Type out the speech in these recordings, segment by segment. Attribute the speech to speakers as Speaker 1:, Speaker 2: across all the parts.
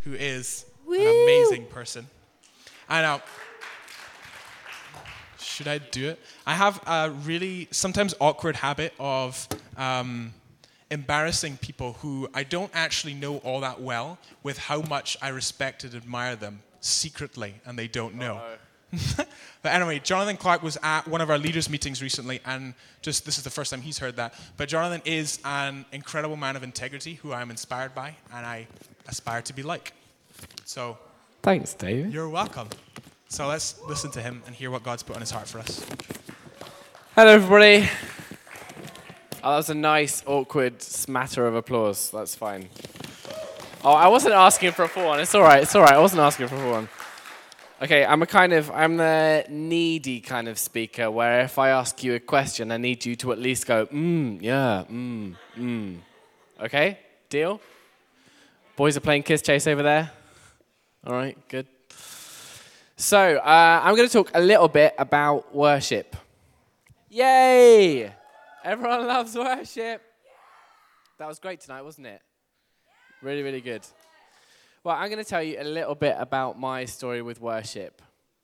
Speaker 1: who is
Speaker 2: Woo!
Speaker 1: an amazing person. I know. Should I do it? I have a really sometimes awkward habit of embarrassing people who I don't actually know all that well with how much I respect and admire them secretly, and they don't know. But anyway, Jonathan Clark was at one of our leaders' meetings recently, and just this is the first time he's heard that. But Jonathan is an incredible man of integrity who I am inspired by, and I aspire to be like. So,
Speaker 2: Thanks, David.
Speaker 1: you're welcome. So let's listen to him and hear what God's put on his heart for us.
Speaker 2: Hello, everybody. Oh, that was a nice, awkward smatter of applause. That's fine. Oh, I wasn't asking for a full one. It's all right. I wasn't asking for a full one. Okay, I'm the needy kind of speaker where if I ask you a question, I need you to at least go, yeah, Okay, deal? Boys are playing Kiss Chase over there. All right, good. So, I'm going to talk a little bit about worship. Yay! Everyone loves worship. That was great tonight, wasn't it? Really, really good. Well, I'm going to tell you a little bit about my story with worship.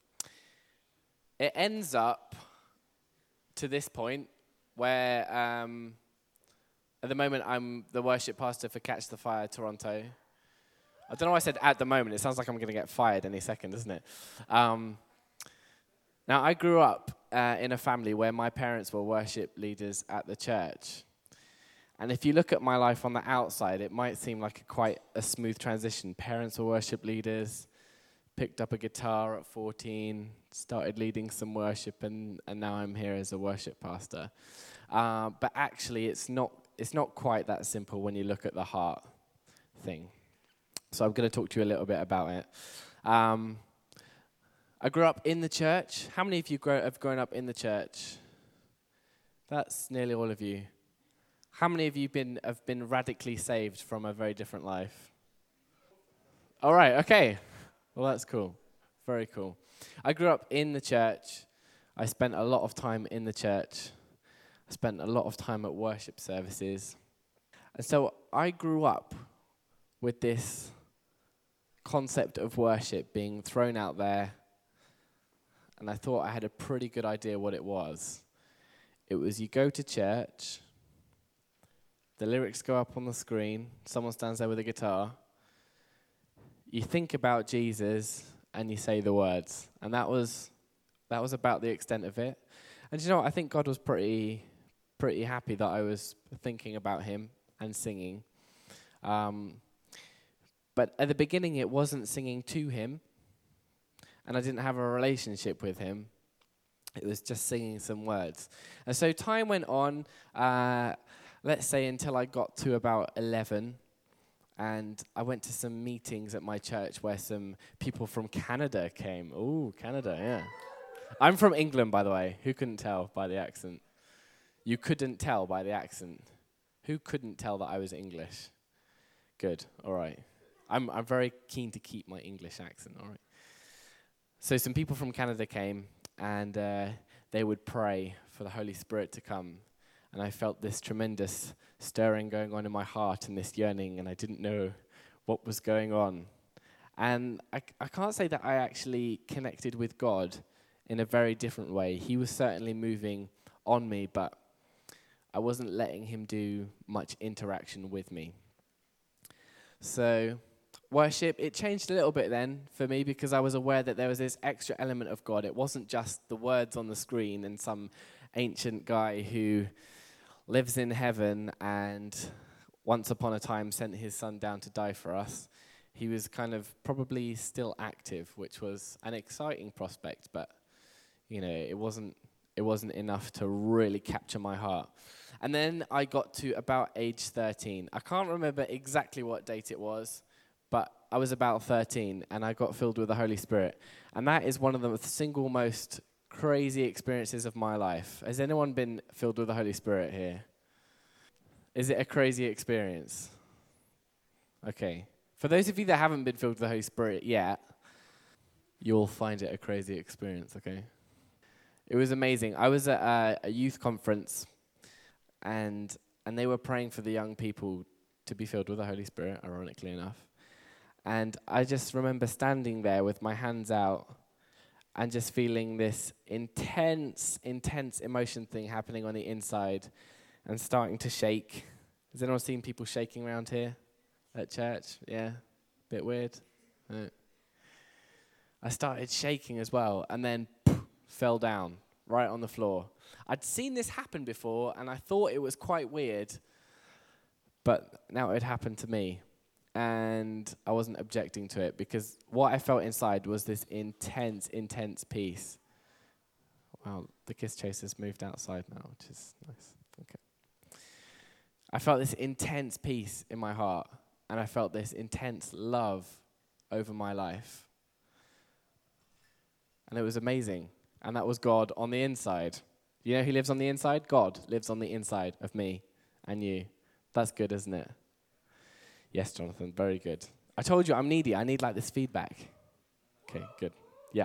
Speaker 2: It ends up to this point where, at the moment, I'm the worship pastor for Catch the Fire Toronto. I don't know why I said at the moment. It sounds like I'm going to get fired any second, doesn't it? Now, I grew up in a family where my parents were worship leaders at the church. And if you look at my life on the outside, it might seem like quite a smooth transition. Parents were worship leaders, picked up a guitar at 14, started leading some worship, and now I'm here as a worship pastor. But actually, it's not quite that simple when you look at the heart thing. So I'm going to talk to you a little bit about it. I grew up in the church. How many of you have grown up in the church? That's nearly all of you. How many of you have been radically saved from a very different life? All right, okay. Well, that's cool. Very cool. I grew up in the church. I spent a lot of time in the church. I spent a lot of time at worship services. And so I grew up with this concept of worship being thrown out there, and I thought I had a pretty good idea what it was. It was you go to church, the lyrics go up on the screen, someone stands there with a guitar, you think about Jesus, and you say the words. And that was about the extent of it. And you know what? I think God was pretty happy that I was thinking about him and singing. But at the beginning, it wasn't singing to him, and I didn't have a relationship with him. It was just singing some words. And so time went on, let's say until I got to about 11, and I went to some meetings at my church where some people from Canada came. Ooh, Canada, yeah. I'm from England, by the way. Who couldn't tell by the accent? You couldn't tell by the accent. Who couldn't tell that I was English? Good, all right. I'm very keen to keep my English accent, all right. So some people from Canada came, and they would pray for the Holy Spirit to come. And I felt this tremendous stirring going on in my heart and this yearning, and I didn't know what was going on. And I can't say that I actually connected with God in a very different way. He was certainly moving on me, but I wasn't letting him do much interaction with me. So worship, it changed a little bit then for me because I was aware that there was this extra element of God. It wasn't just the words on the screen and some ancient guy who lives in heaven and once upon a time sent his son down to die for us. He was kind of probably still active, which was an exciting prospect, but it wasn't enough to really capture my heart. And then I got to about age 13. I can't remember exactly what date it was, but I was about 13, and I got filled with the Holy Spirit. And that is one of the single most crazy experiences of my life. Has anyone been filled with the Holy Spirit here? Is it a crazy experience? Okay. For those of you that haven't been filled with the Holy Spirit yet, you'll find it a crazy experience, okay? It was amazing. I was at a youth conference, and they were praying for the young people to be filled with the Holy Spirit, ironically enough. And I just remember standing there with my hands out and just feeling this intense emotion thing happening on the inside and starting to shake. Has anyone seen people shaking around here at church? Yeah? Bit weird? No. I started shaking as well and then fell down right on the floor. I'd seen this happen before and I thought it was quite weird, but now it had happened to me. And I wasn't objecting to it because what I felt inside was this intense peace. Wow, the kiss chaser's moved outside now, which is nice. Okay. I felt this intense peace in my heart, and I felt this intense love over my life. And it was amazing. And that was God on the inside. You know who lives on the inside? God lives on the inside of me and you. That's good, isn't it? Yes, Jonathan, very good. I told you I'm needy. I need like this feedback. Okay, good. Yeah.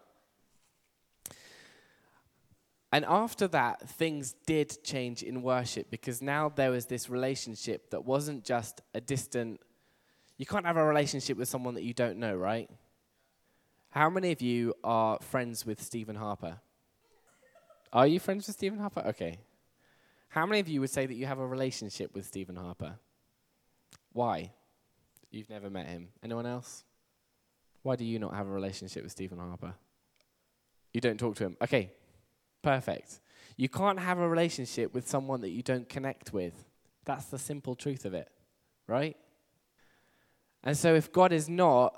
Speaker 2: And after that, things did change in worship because now there was this relationship that wasn't just a distant. You can't have a relationship with someone that you don't know, right? How many of you are friends with Stephen Harper? Are you friends with Stephen Harper? Okay. How many of you would say that you have a relationship with Stephen Harper? Why? You've never met him. Anyone else? Why do you not have a relationship with Stephen Harper? You don't talk to him. Okay, perfect. You can't have a relationship with someone that you don't connect with. That's the simple truth of it, right? And so if God is not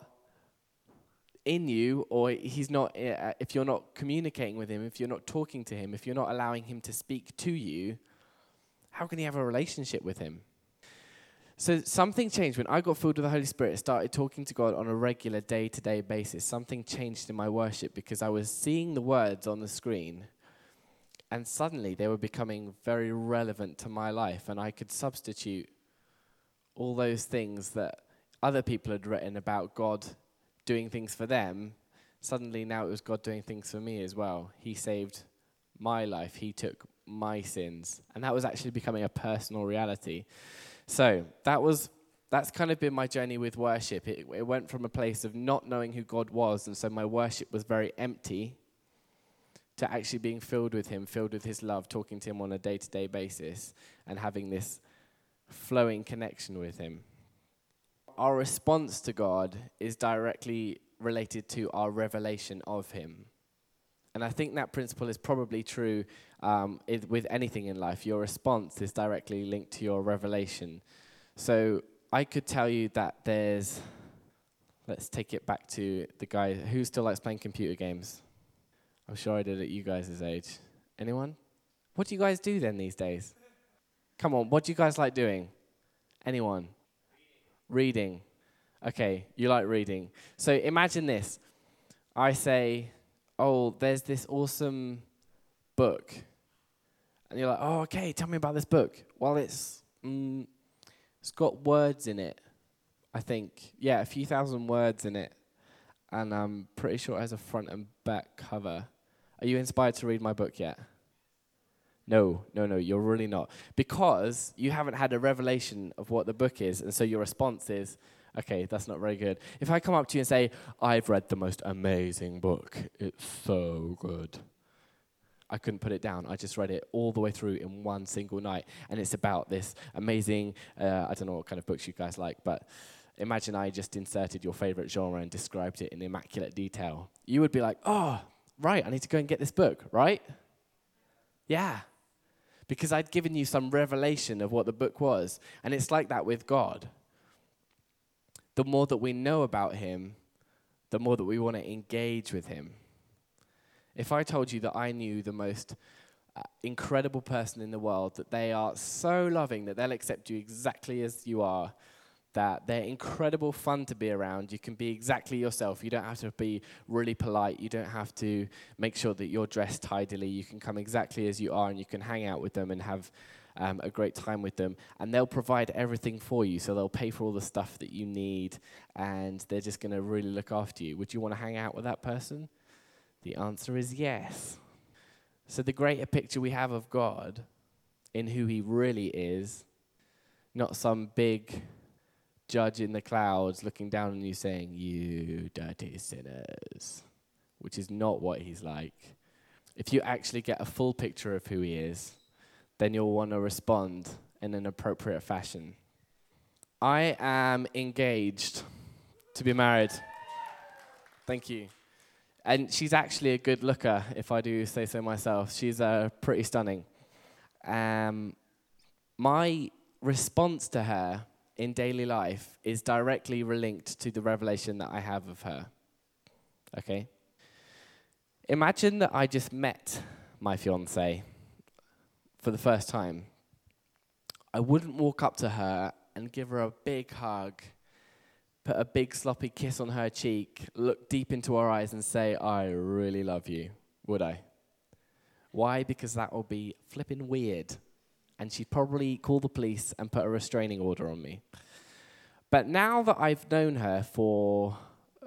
Speaker 2: in you, or he's not, if you're not communicating with him, if you're not talking to him, if you're not allowing him to speak to you, how can you have a relationship with him? So something changed. When I got filled with the Holy Spirit, started talking to God on a regular day-to-day basis. Something changed in my worship because I was seeing the words on the screen and suddenly they were becoming very relevant to my life, and I could substitute all those things that other people had written about God doing things for them. Suddenly now it was God doing things for me as well. He saved my life. He took my sins. And that was actually becoming a personal reality. So that's kind of been my journey with worship. It went from a place of not knowing who God was, and so my worship was very empty, to actually being filled with him, filled with his love, talking to him on a day-to-day basis, and having this flowing connection with him. Our response to God is directly related to our revelation of him. And I think that principle is probably true with anything in life. Your response is directly linked to your revelation. So I could tell you that let's take it back to the guy who still likes playing computer games. I'm sure I did at you guys' age. Anyone? What do you guys do then these days? Come on, what do you guys like doing? Anyone? Reading. Okay, you like reading. So imagine this. I say, oh, there's this awesome book. And you're like, oh, okay, tell me about this book. Well, it's got words in it, I think. Yeah, a few thousand words in it. And I'm pretty sure it has a front and back cover. Are you inspired to read my book yet? No, you're really not. Because you haven't had a revelation of what the book is, and so your response is, okay, that's not very good. If I come up to you and say, I've read the most amazing book, it's so good, I couldn't put it down. I just read it all the way through in one single night, and it's about this amazing, I don't know what kind of books you guys like, but imagine I just inserted your favorite genre and described it in immaculate detail. You would be like, oh, right, I need to go and get this book, right? Yeah. Because I'd given you some revelation of what the book was. And it's like that with God. The more that we know about him, the more that we want to engage with him. If I told you that I knew the most incredible person in the world, that they are so loving that they'll accept you exactly as you are, that they're incredible fun to be around. You can be exactly yourself. You don't have to be really polite. You don't have to make sure that you're dressed tidily. You can come exactly as you are, and you can hang out with them and have a great time with them. And they'll provide everything for you. So they'll pay for all the stuff that you need, and they're just going to really look after you. Would you want to hang out with that person? The answer is yes. So the greater picture we have of God in who he really is, not some big judge in the clouds looking down on you saying, "You dirty sinners," which is not what he's like. If you actually get a full picture of who he is, then you'll want to respond in an appropriate fashion. I am engaged to be married. Thank you. And she's actually a good looker, if I do say so myself. She's pretty stunning. My response to her in daily life is directly linked to the revelation that I have of her. Okay? Imagine that I just met my fiancée for the first time. I wouldn't walk up to her and give her a big hug, put a big sloppy kiss on her cheek, look deep into her eyes and say, "I really love you," would I? Why? Because that will be flipping weird. And she'd probably call the police and put a restraining order on me. But now that I've known her for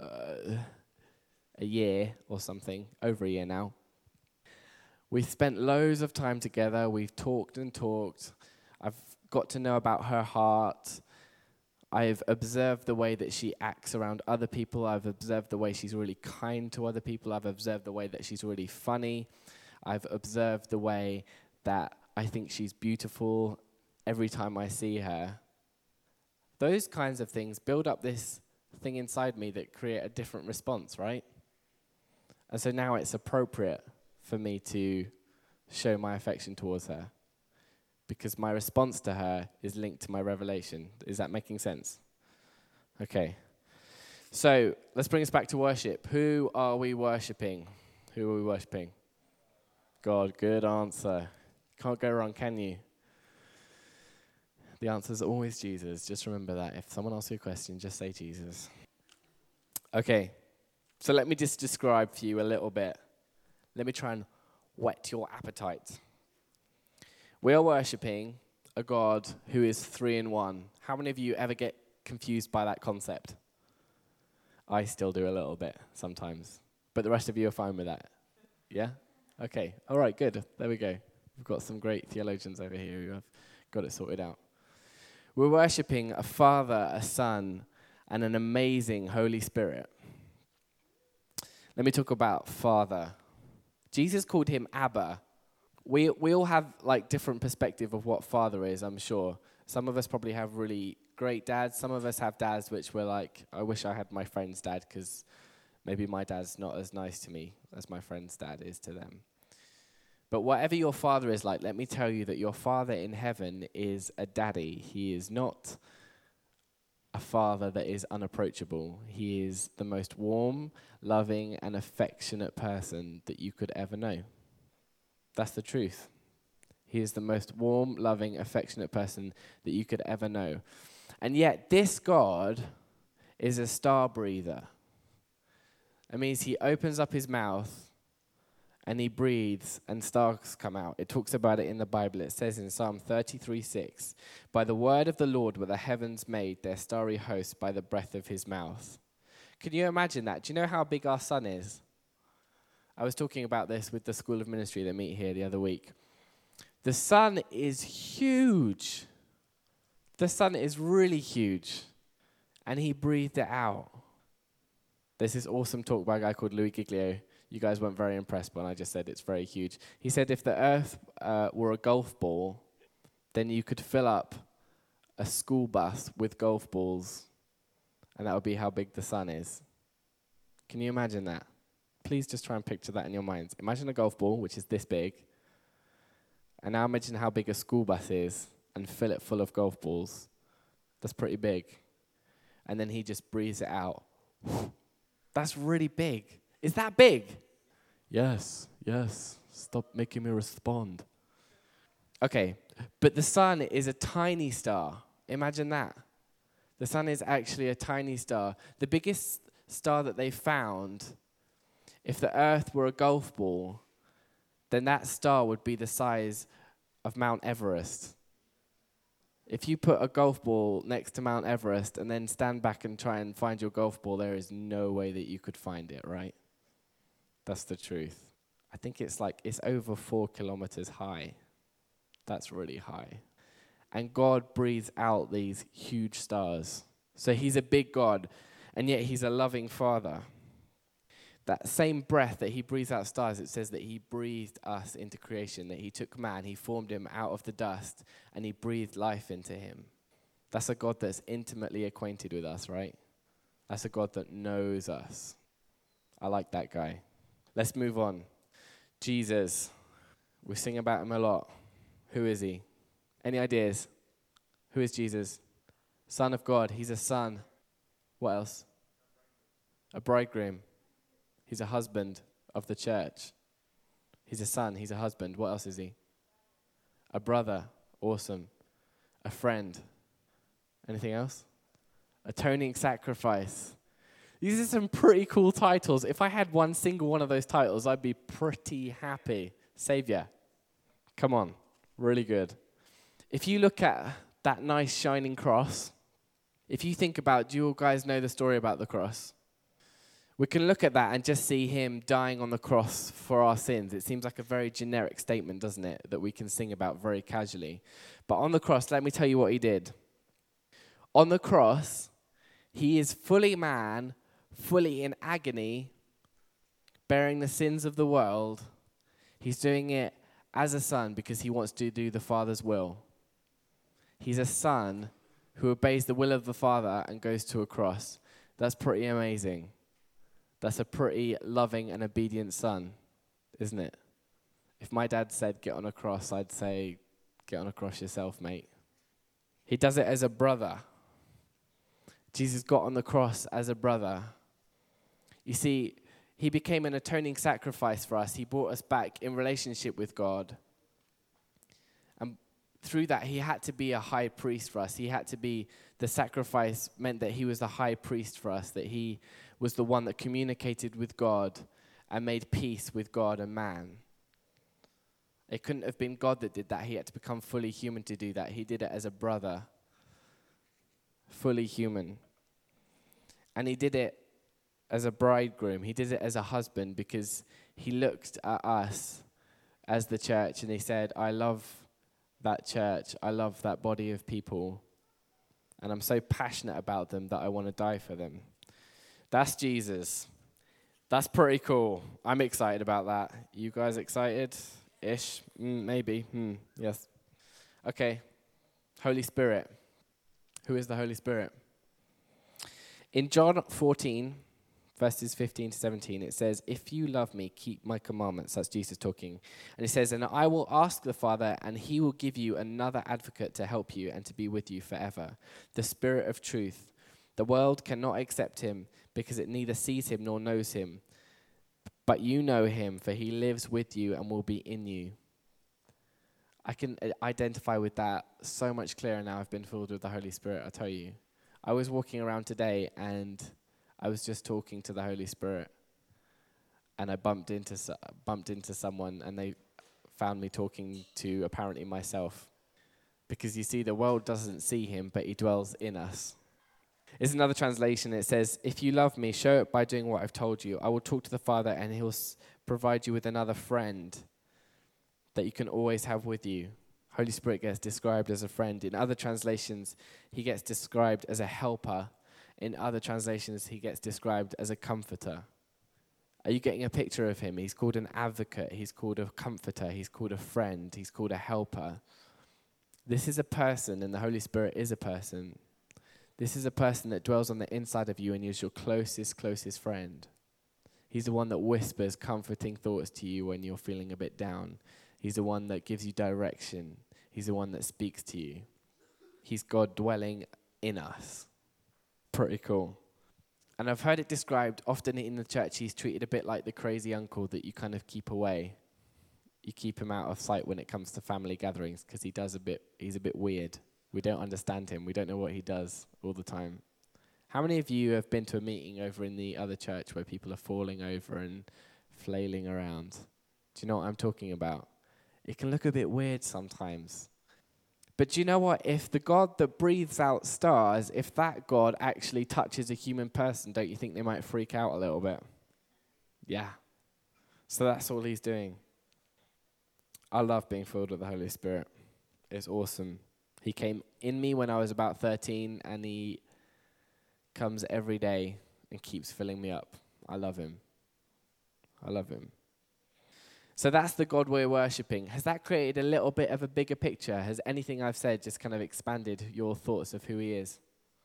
Speaker 2: a year or something, over a year now, we've spent loads of time together. We've talked and talked. I've got to know about her heart. I've observed the way that she acts around other people. I've observed the way she's really kind to other people. I've observed the way that she's really funny. I've observed the way that I think she's beautiful every time I see her. Those kinds of things build up this thing inside me that create a different response, right? And so now it's appropriate for me to show my affection towards her, because my response to her is linked to my revelation. Is that making sense? Okay. So let's bring us back to worship. Who are we worshiping? Who are we worshiping? God. Good answer. Can't go wrong, can you? The answer is always Jesus. Just remember that. If someone asks you a question, just say Jesus. Okay. So let me just describe for you a little bit. Let me try and whet your appetite. We are worshiping a God who is 3 in 1. How many of you ever get confused by that concept? I still do a little bit sometimes. But the rest of you are fine with that? Yeah? Okay. All right, good. There we go. We've got some great theologians over here who have got it sorted out. We're worshiping a Father, a Son, and an amazing Holy Spirit. Let me talk about Father. Jesus called him Abba. We all have like different perspective of what Father is, I'm sure. Some of us probably have really great dads. Some of us have dads which we're like, I wish I had my friend's dad, because maybe my dad's not as nice to me as my friend's dad is to them. But whatever your father is like, let me tell you that your Father in heaven is a daddy. He is not a father that is unapproachable. He is the most warm, loving, and affectionate person that you could ever know. That's the truth. He is the most warm, loving, affectionate person that you could ever know. And yet this God is a star breather. That means he opens up his mouth and he breathes and stars come out. It talks about it in the Bible. It says in Psalm 33:6, "By the word of the Lord were the heavens made, their starry hosts by the breath of his mouth." Can you imagine that? Do you know how big our sun is? I was talking about this with the School of Ministry that meet here the other week. The sun is huge. The sun is really huge. And he breathed it out. There's this awesome talk by a guy called Louis Giglio. You guys weren't very impressed when I just said it's very huge. He said if the earth were a golf ball, then you could fill up a school bus with golf balls, and that would be how big the sun is. Can you imagine that? Please just try and picture that in your minds. Imagine a golf ball, which is this big, and now imagine how big a school bus is and fill it full of golf balls. That's pretty big. And then he just breathes it out. That's really big. Is that big? Yes. Stop making me respond. Okay, but the sun is a tiny star. Imagine that. The sun is actually a tiny star. The biggest star that they found, if the earth were a golf ball, then that star would be the size of Mount Everest. If you put a golf ball next to Mount Everest and then stand back and try and find your golf ball, there is no way that you could find it, right? That's the truth. I think it's over 4 kilometers high. That's really high. And God breathes out these huge stars So he's a big God, and yet he's a loving Father. That same breath that he breathes out stars, it says that he breathed us into creation, that he took man, he formed him out of the dust, and he breathed life into him. That's a God that's intimately acquainted with us, right? That's a God that knows us. I like that guy. Let's move on. Jesus. We sing about him a lot. Who is he? Any ideas? Who is Jesus? Son of God. He's a son. What else? A bridegroom. He's a husband of the church. He's a son. He's a husband. What else is he? A brother. Awesome. A friend. Anything else? Atoning sacrifice. These are some pretty cool titles. If I had one single one of those titles, I'd be pretty happy. Savior. Come on. Really good. If you look at that nice shining cross, if you think about, do you guys know the story about the cross? We can look at that and just see him dying on the cross for our sins. It seems like a very generic statement, doesn't it, that we can sing about very casually. But on the cross, let me tell you what he did. On the cross, he is fully man, fully in agony, bearing the sins of the world. He's doing it as a son because he wants to do the Father's will. He's a son who obeys the will of the Father and goes to a cross. That's pretty amazing. That's a pretty loving and obedient son, isn't it? If my dad said, get on a cross, I'd say, get on a cross yourself, mate. He does it as a brother. Jesus got on the cross as a brother. You see, he became an atoning sacrifice for us. He brought us back in relationship with God. And through that, he had to be a high priest for us. He had to be, the sacrifice meant that he was the high priest for us, that he was the one that communicated with God and made peace with God and man. It couldn't have been God that did that. He had to become fully human to do that. He did it as a brother, fully human. And he did it as a bridegroom. He did it as a husband because he looked at us as the church and he said, I love that church. I love that body of people. And I'm so passionate about them that I want to die for them. That's Jesus. That's pretty cool. I'm excited about that. You guys excited-ish? Maybe. Yes. Okay. Holy Spirit. Who is the Holy Spirit? In John 14, verses 15 to 17, it says, if you love me, keep my commandments. That's Jesus talking. And it says, and I will ask the Father, and he will give you another advocate to help you and to be with you forever, the Spirit of truth. The world cannot accept him because it neither sees him nor knows him. But you know him, for he lives with you and will be in you. I can identify with that so much clearer now I've been filled with the Holy Spirit, I tell you. I was walking around today and I was just talking to the Holy Spirit. And I bumped into someone and they found me talking to apparently myself. Because you see, the world doesn't see him, but he dwells in us. There's another translation. It says, if you love me, show it by doing what I've told you. I will talk to the Father and he'll provide you with another friend that you can always have with you. Holy Spirit gets described as a friend. In other translations, he gets described as a helper. In other translations, he gets described as a comforter. Are you getting a picture of him? He's called an advocate. He's called a comforter. He's called a friend. He's called a helper. This is a person, and the Holy Spirit is a person. This is a person that dwells on the inside of you and is your closest friend. He's the one that whispers comforting thoughts to you when you're feeling a bit down. He's the one that gives you direction. He's the one that speaks to you. He's God dwelling in us. Pretty cool. And I've heard it described often in the church, he's treated a bit like the crazy uncle that you kind of keep away. You keep him out of sight when it comes to family gatherings because he's a bit weird. We don't understand him. We don't know what he does all the time. How many of you have been to a meeting over in the other church where people are falling over and flailing around? Do you know what I'm talking about? It can look a bit weird sometimes. But do you know what? If the God that breathes out stars, if that God actually touches a human person, don't you think they might freak out a little bit? Yeah. So that's all he's doing. I love being filled with the Holy Spirit. It's awesome. He came in me when I was about 13, and he comes every day and keeps filling me up. I love him. I love him. So that's the God we're worshipping. Has that created a little bit of a bigger picture? Has anything I've said just kind of expanded your thoughts of who he is?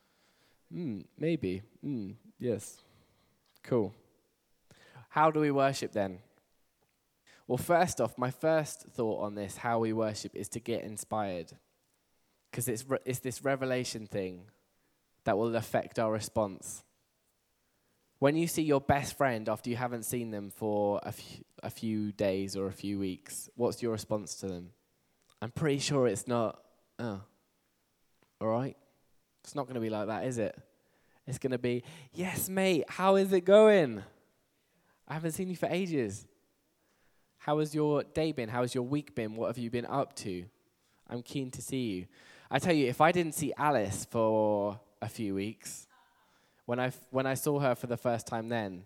Speaker 2: Maybe. Yes. Cool. How do we worship then? Well, first off, my first thought on this, how we worship, is to get inspired. Because it's this revelation thing that will affect our response. When you see your best friend after you haven't seen them for a few days or a few weeks, what's your response to them? I'm pretty sure it's not, all right? It's not going to be like that, is it? It's going to be, yes, mate, how is it going? I haven't seen you for ages. How has your day been? How has your week been? What have you been up to? I'm keen to see you. I tell you, if I didn't see Alice for a few weeks, when I saw her for the first time then,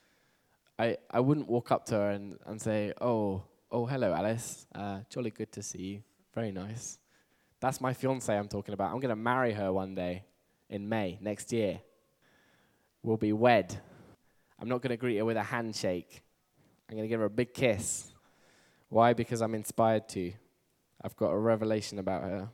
Speaker 2: I wouldn't walk up to her and say, oh, hello, Alice. Jolly good to see you. Very nice. That's my fiancée I'm talking about. I'm going to marry her one day in May next year. We'll be wed. I'm not going to greet her with a handshake. I'm going to give her a big kiss. Why? Because I'm inspired to. I've got a revelation about her.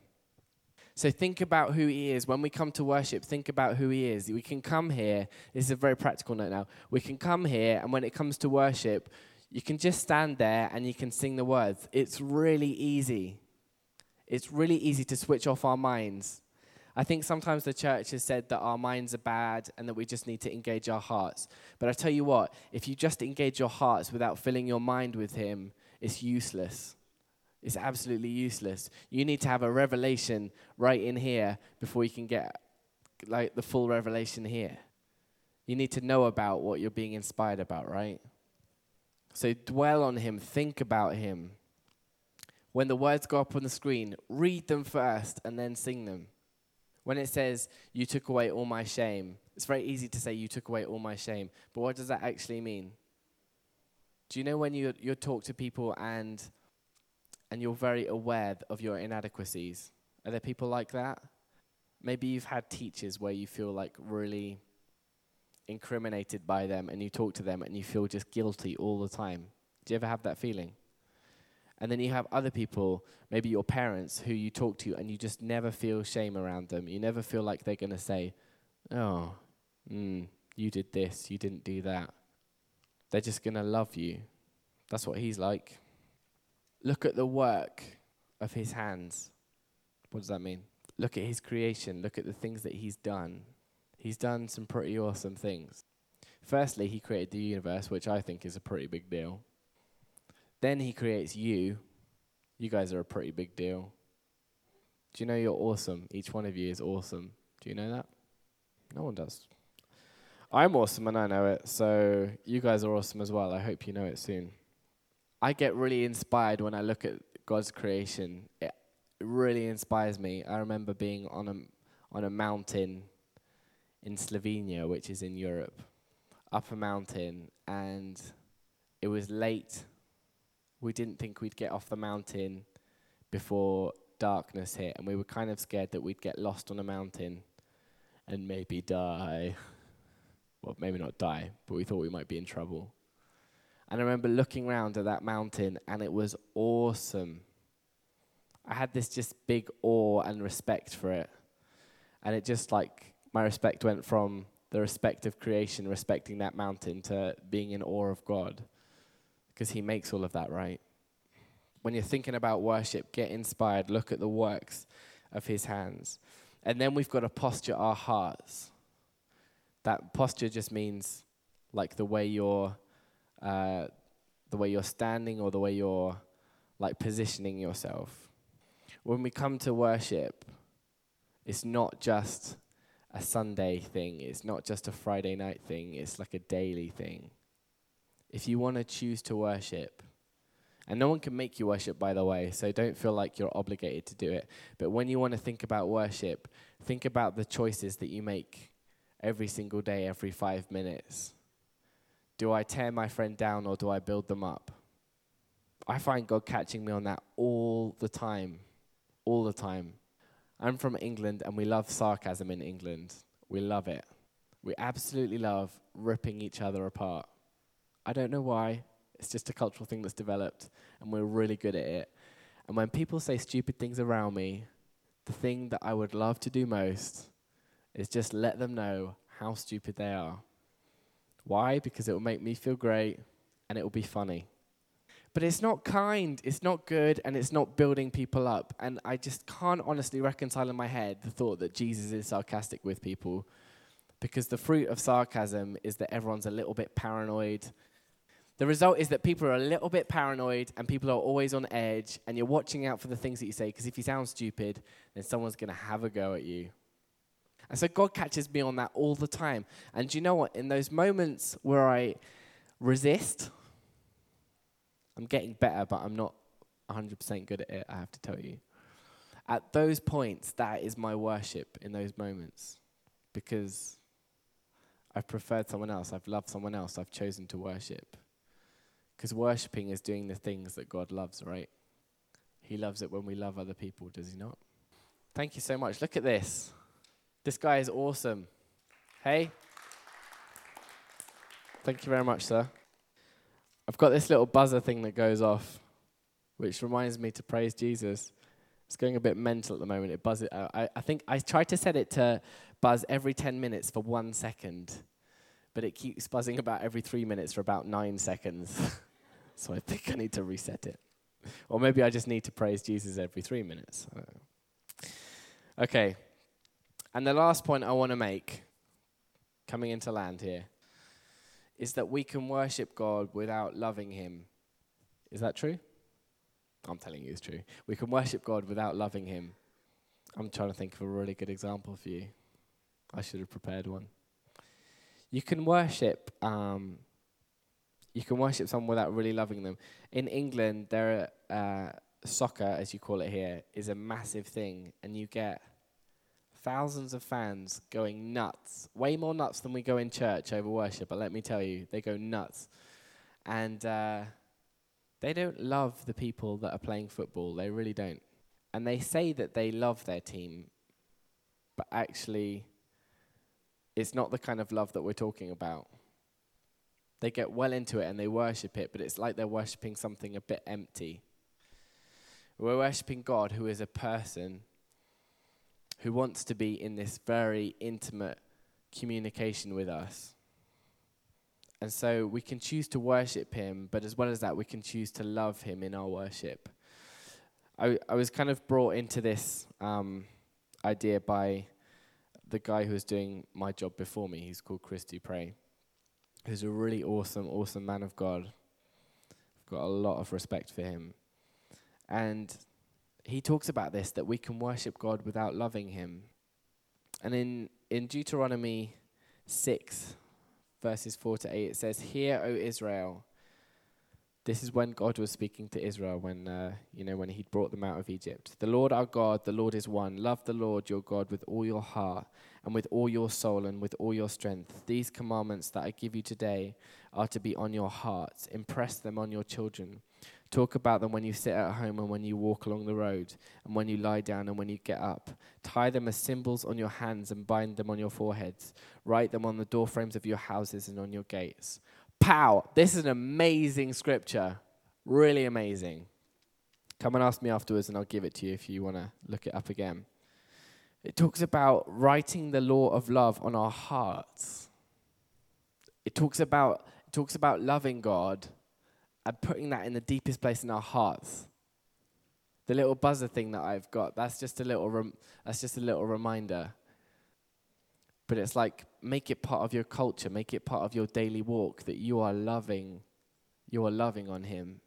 Speaker 2: So think about who he is. When we come to worship, think about who he is. We can come here. This is a very practical note now. We can come here, and when it comes to worship, you can just stand there and you can sing the words. It's really easy. It's really easy to switch off our minds. I think sometimes the church has said that our minds are bad and that we just need to engage our hearts. But I tell you what, if you just engage your hearts without filling your mind with him, it's useless. It's absolutely useless. You need to have a revelation right in here before you can get like the full revelation here. You need to know about what you're being inspired about, right? So dwell on him, think about him. When the words go up on the screen, read them first and then sing them. When it says, you took away all my shame, it's very easy to say, you took away all my shame. But what does that actually mean? Do you know when you talk to people and you're very aware of your inadequacies? Are there people like that? Maybe you've had teachers where you feel like really incriminated by them and you talk to them and you feel just guilty all the time. Do you ever have that feeling? And then you have other people, maybe your parents, who you talk to and you just never feel shame around them. You never feel like they're going to say, oh, you did this, you didn't do that. They're just going to love you. That's what he's like. Look at the work of his hands. What does that mean? Look at his creation. Look at the things that he's done. He's done some pretty awesome things. Firstly, he created the universe, which I think is a pretty big deal. Then he creates you. You guys are a pretty big deal. Do you know you're awesome? Each one of you is awesome. Do you know that? No one does. I'm awesome and I know it, so you guys are awesome as well. I hope you know it soon. I get really inspired when I look at God's creation. It really inspires me. I remember being on a mountain in Slovenia, which is in Europe, up a mountain, and it was late. We didn't think we'd get off the mountain before darkness hit, and we were kind of scared that we'd get lost on a mountain and maybe die. Well, maybe not die, but we thought we might be in trouble. And I remember looking around at that mountain, and it was awesome. I had this just big awe and respect for it. And it just like, my respect went from the respect of creation, respecting that mountain, to being in awe of God. Because he makes all of that, right? When you're thinking about worship, get inspired. Look at the works of his hands. And then we've got to posture our hearts. That posture just means like the way you're standing or the way you're like positioning yourself. When we come to worship, it's not just a Sunday thing. It's not just a Friday night thing. It's like a daily thing. If you want to choose to worship, and no one can make you worship, by the way, so don't feel like you're obligated to do it. But when you want to think about worship, think about the choices that you make every single day, every 5 minutes. Do I tear my friend down or do I build them up? I find God catching me on that all the time. All the time. I'm from England and we love sarcasm in England. We love it. We absolutely love ripping each other apart. I don't know why. It's just a cultural thing that's developed, and we're really good at it. And when people say stupid things around me, the thing that I would love to do most is just let them know how stupid they are. Why? Because it will make me feel great, and it will be funny. But it's not kind, it's not good, and it's not building people up. And I just can't honestly reconcile in my head the thought that Jesus is sarcastic with people, because the fruit of sarcasm is that everyone's a little bit paranoid. The result is that people are a little bit paranoid, and people are always on edge, and you're watching out for the things that you say, because if you sound stupid, then someone's going to have a go at you. And so God catches me on that all the time. And do you know what? In those moments where I resist, I'm getting better, but I'm not 100% good at it, I have to tell you. At those points, that is my worship in those moments. Because I've preferred someone else, I've loved someone else, I've chosen to worship. Because worshipping is doing the things that God loves, right? He loves it when we love other people, does he not? Thank you so much. Look at this. This guy is awesome. Hey. Thank you very much, sir. I've got this little buzzer thing that goes off, which reminds me to praise Jesus. It's going a bit mental at the moment. It buzzes. I think I tried to set it to buzz every 10 minutes for 1 second, but it keeps buzzing about every 3 minutes for about 9 seconds. So I think I need to reset it. Or maybe I just need to praise Jesus every 3 minutes. I don't know. Okay. And the last point I want to make, coming into land here, is that we can worship God without loving him. Is that true? I'm telling you it's true. We can worship God without loving him. I'm trying to think of a really good example for you. I should have prepared one. You can worship someone without really loving them. In England, soccer, as you call it here, is a massive thing, and you get thousands of fans going nuts, way more nuts than we go in church over worship, but let me tell you, they go nuts. And they don't love the people that are playing football, they really don't. And they say that they love their team, but actually, it's not the kind of love that we're talking about. They get well into it and they worship it, but it's like they're worshiping something a bit empty. We're worshiping God, who is a person who wants to be in this very intimate communication with us. And so we can choose to worship him, but as well as that, we can choose to love him in our worship. I was kind of brought into this idea by the guy who was doing my job before me. He's called Chris Dupre, who's a really awesome man of God. I've got a lot of respect for him. And he talks about this, that we can worship God without loving him. And in Deuteronomy 6, verses 4 to 8, it says, "Hear, O Israel." This is when God was speaking to Israel when he'd brought them out of Egypt. "The Lord our God, the Lord is one. Love the Lord your God with all your heart and with all your soul and with all your strength. These commandments that I give you today are to be on your hearts. Impress them on your children. Talk about them when you sit at home and when you walk along the road and when you lie down and when you get up. Tie them as symbols on your hands and bind them on your foreheads. Write them on the doorframes of your houses and on your gates." Pow! This is an amazing scripture. Really amazing. Come and ask me afterwards and I'll give it to you if you want to look it up again. It talks about writing the law of love on our hearts. It talks about loving God and putting that in the deepest place in our hearts. The little buzzer thing that I've got, that's just a little reminder. But it's like, make it part of your culture, make it part of your daily walk, that you are loving on him.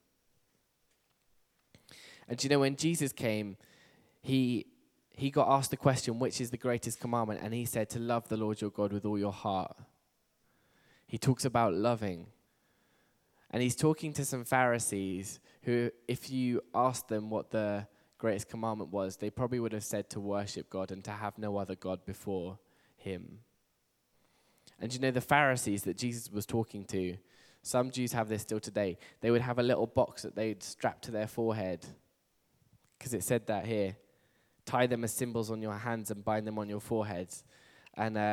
Speaker 2: And you know, when Jesus came, he got asked the question, which is the greatest commandment? And he said to love the Lord your God with all your heart. He talks about loving. And he's talking to some Pharisees who, if you asked them what the greatest commandment was, they probably would have said to worship God and to have no other God before him. And you know, the Pharisees that Jesus was talking to, some Jews have this still today. They would have a little box that they'd strap to their forehead, because it said that here. Tie them as symbols on your hands and bind them on your foreheads. And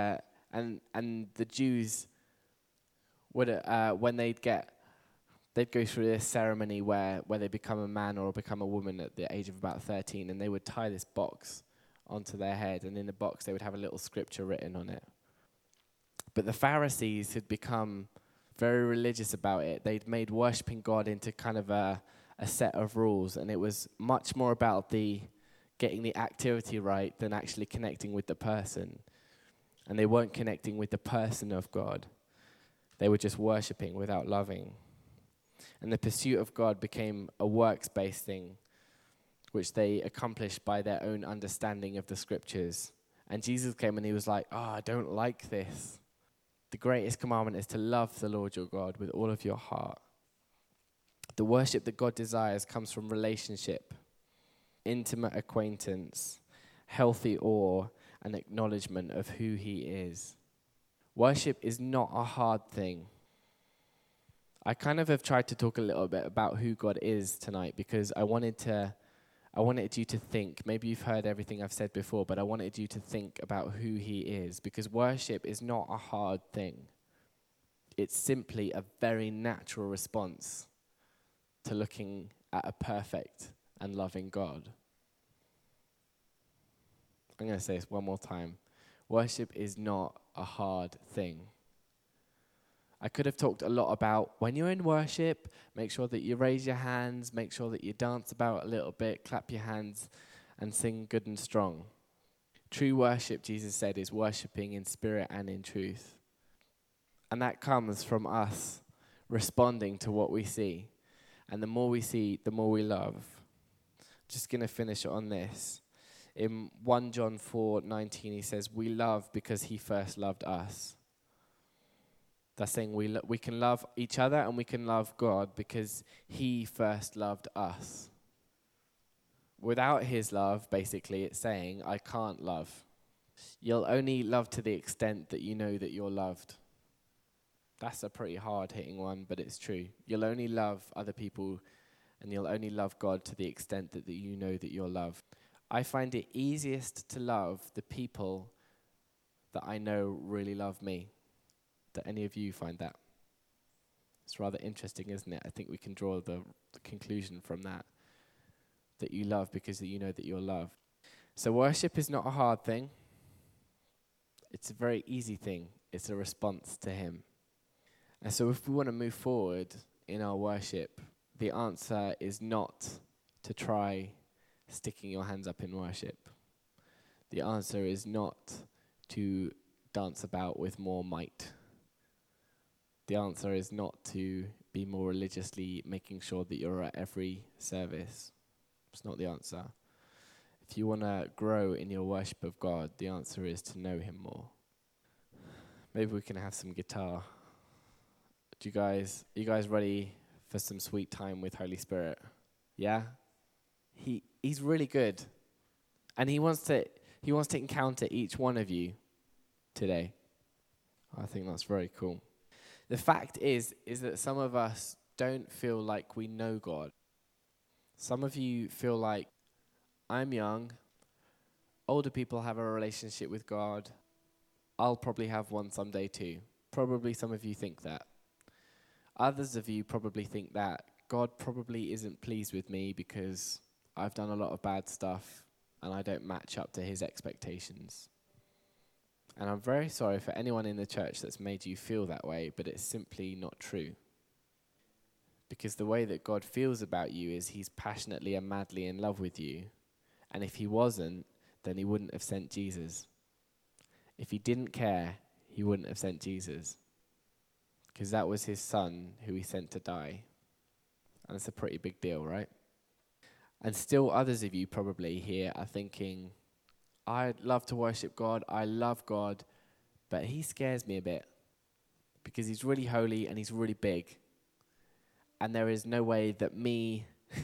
Speaker 2: And the Jews would, when they'd go through this ceremony where they become a man or become a woman at the age of about 13, and they would tie this box onto their head, and in the box they would have a little scripture written on it. But the Pharisees had become very religious about it. They'd made worshipping God into kind of a set of rules, and it was much more about getting the activity right than actually connecting with the person. And they weren't connecting with the person of God. They were just worshipping without loving. And the pursuit of God became a works-based thing, which they accomplished by their own understanding of the scriptures. And Jesus came and he was like, I don't like this. The greatest commandment is to love the Lord your God with all of your heart. The worship that God desires comes from relationship, intimate acquaintance, healthy awe, and acknowledgement of who he is. Worship is not a hard thing. I kind of have tried to talk a little bit about who God is tonight because I wanted you to think, maybe you've heard everything I've said before, but I wanted you to think about who he is, because worship is not a hard thing. It's simply a very natural response to looking at a perfect and loving God. I'm going to say this one more time. Worship is not a hard thing. I could have talked a lot about when you're in worship, make sure that you raise your hands, make sure that you dance about a little bit, clap your hands, and sing good and strong. True worship, Jesus said, is worshiping in spirit and in truth. And that comes from us responding to what we see. And the more we see, the more we love. Just going to finish on this. In 1 John 4:19, he says, we love because he first loved us. That's saying we can love each other and we can love God because he first loved us. Without his love, basically, it's saying, I can't love. You'll only love to the extent that you know that you're loved. That's a pretty hard-hitting one, but it's true. You'll only love other people and you'll only love God to the extent that you know that you're loved. I find it easiest to love the people that I know really love me. Do any of you find that? It's rather interesting, isn't it? I think we can draw the conclusion from that you love because you know that you're loved. So worship is not a hard thing. It's a very easy thing. It's a response to him. And so if we want to move forward in our worship, the answer is not to try sticking your hands up in worship. The answer is not to dance about with more might. The answer is not to be more religiously making sure that you're at every service. It's not the answer. If you want to grow in your worship of God, the answer is to know him more. Maybe we can have some guitar. Are you guys ready for some sweet time with Holy Spirit? Yeah? He's really good. And he wants to encounter each one of you today. I think that's very cool. The fact is that some of us don't feel like we know God. Some of you feel like, I'm young, older people have a relationship with God, I'll probably have one someday too. Probably some of you think that. Others of you probably think that God probably isn't pleased with me because I've done a lot of bad stuff and I don't match up to his expectations. And I'm very sorry for anyone in the church that's made you feel that way, but it's simply not true. Because the way that God feels about you is he's passionately and madly in love with you. And if he wasn't, then he wouldn't have sent Jesus. If he didn't care, he wouldn't have sent Jesus. Because that was his son who he sent to die. And it's a pretty big deal, right? And still others of you probably here are thinking, I'd love to worship God, I love God, but he scares me a bit. Because he's really holy and he's really big. And there is no way that me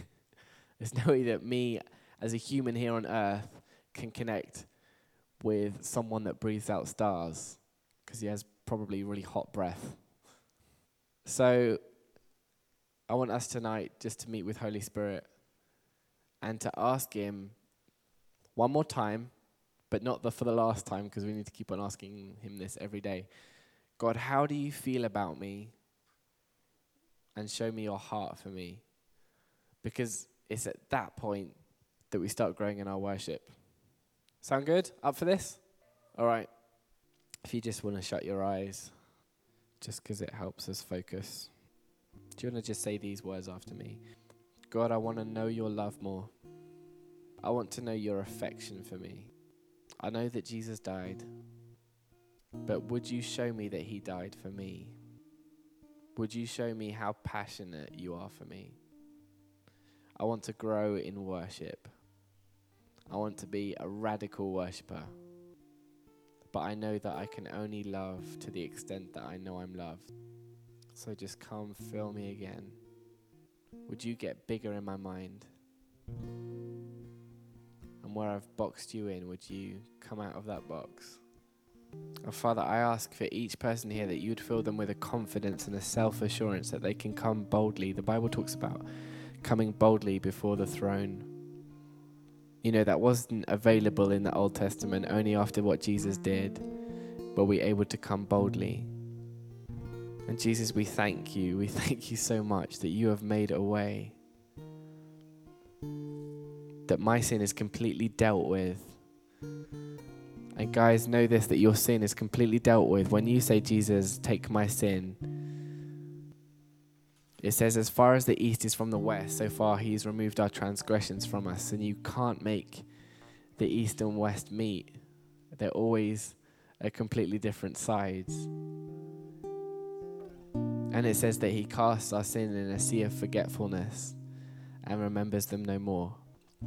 Speaker 2: as a human here on earth can connect with someone that breathes out stars. Because he has probably really hot breath. So I want us tonight just to meet with Holy Spirit and to ask him one more time but not for the last time, because we need to keep on asking him this every day. God, how do you feel about me? And show me your heart for me. Because it's at that point that we start growing in our worship. Sound good? Up for this? All right. If you just want to shut your eyes, just because it helps us focus. Do you want to just say these words after me? God, I want to know your love more. I want to know your affection for me. I know that Jesus died, but would you show me that he died for me? Would you show me how passionate you are for me? I want to grow in worship. I want to be a radical worshiper. But I know that I can only love to the extent that I know I'm loved. So just come fill me again. Would you get bigger in my mind? And where I've boxed you in, would you come out of that box? Oh, Father, I ask for each person here that you'd fill them with a confidence and a self-assurance that they can come boldly. The Bible talks about coming boldly before the throne. You know, that wasn't available in the Old Testament, only after what Jesus did were we able to come boldly. And Jesus, we thank you. We thank you so much that you have made a way, that my sin is completely dealt with. And guys, know this, that your sin is completely dealt with. When you say, Jesus, take my sin, it says, as far as the east is from the west, so far he's removed our transgressions from us. And you can't make the east and west meet. They're always at completely different sides. And it says that he casts our sin in a sea of forgetfulness and remembers them no more.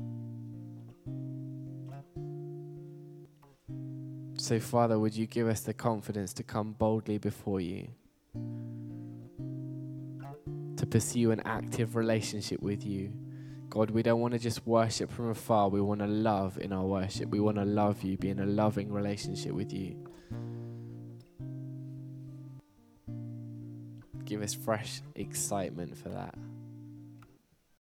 Speaker 2: So, Father, would you give us the confidence to come boldly before you, to pursue an active relationship with you. God, we don't want to just worship from afar. We want to love in our worship. We want to love you, be in a loving relationship with you. Give us fresh excitement for that.